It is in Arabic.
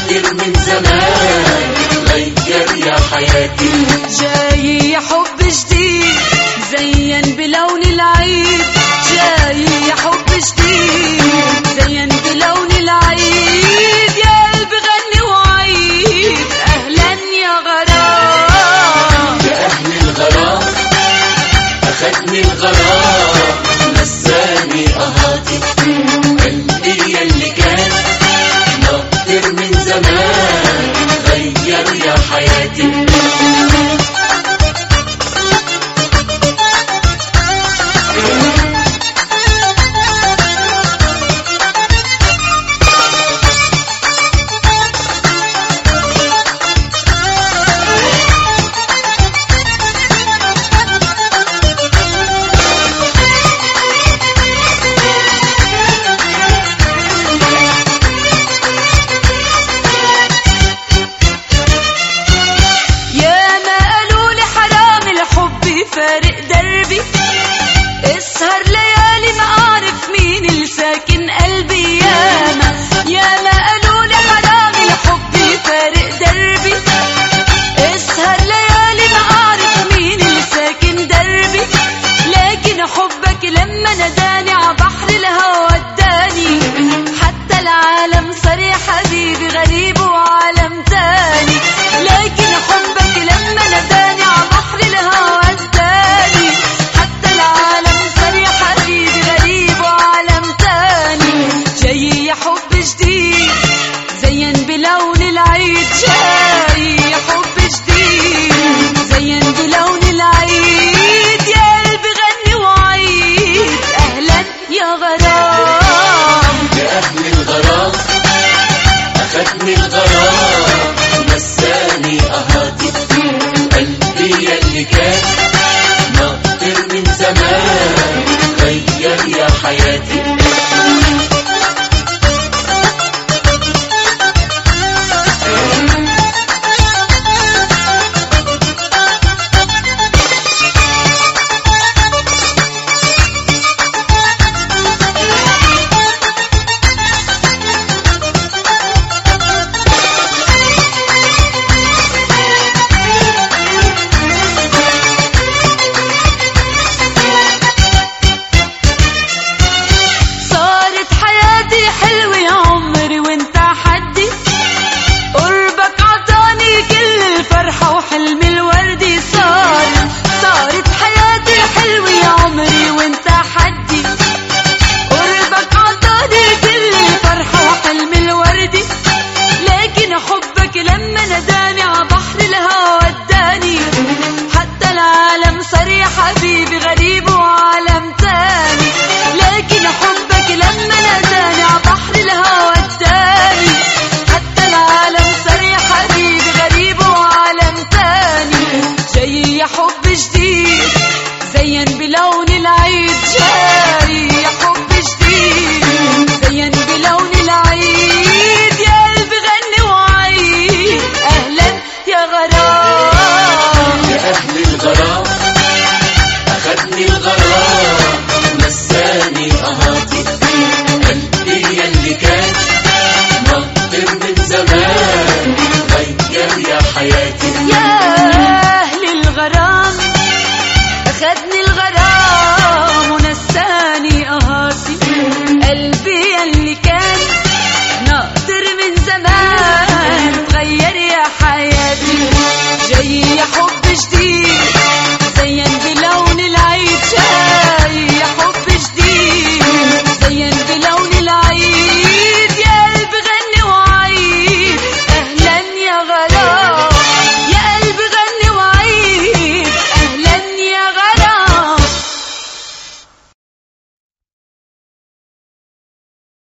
كتير من زمان غير يا حياتي. جاي يا حب جديد زين بلون العيد، جاي يا حب جديد زين بلون العيد، يا قلبي غني وعيد أهلا يا غرام. يا أهل الغرام أخدني الغرام نساني أهاتي، قلبي يلي كان ناطر من زمان غير يا حياتي. فارق دربي اسهر ليالي ما اعرف مين الساكن قلبي، ياما قالولي حرام الحب فارق دربي اسهر ليالي ما اعرف مين الساكن دربي، لكن حبك لما نداني عبحر الهوى وداني، حتى العالم صار يا حبيبي غريب وعالم تاني، لكن حبك لما نداني عبحر الهوى يا حب جديد زين بلون العيد، جاي يا حب جديد زين بلون العيد، يا قلبي غني وعيد أهلا يا غرام. يا أهل الغرام أخدني الغرام نساني أهاتي، قلبي يلي كان ناطر من زمان غير يا حياتي. حبك لما نداني عبحر الهوى وداني، حتى العالم صار يا حبيبي غريب وعالم تاني، لكن حبك لما نداني